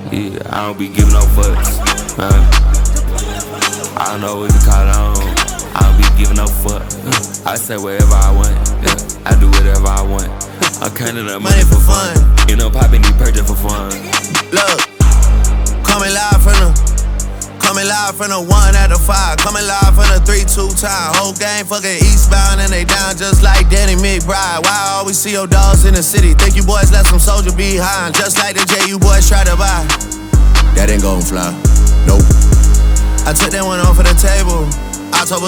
Yeah, I don't be giving no fucks. I don't know what to call on. I don't be giving no fuck. I say whatever I want. Yeah, I do whatever I want. I'm counting up money for fun. You know, popping these purchase for fun. Look, coming live from the 1 out of 5. Coming live from the 3-2 time. Whole gang fucking eastbound and they down just like Danny McBride. Why I always see your dogs in the city? Think you boys left some soldier behind, just like the J you boys try to buy. That ain't gon' fly, nope. I took that one off of the table. October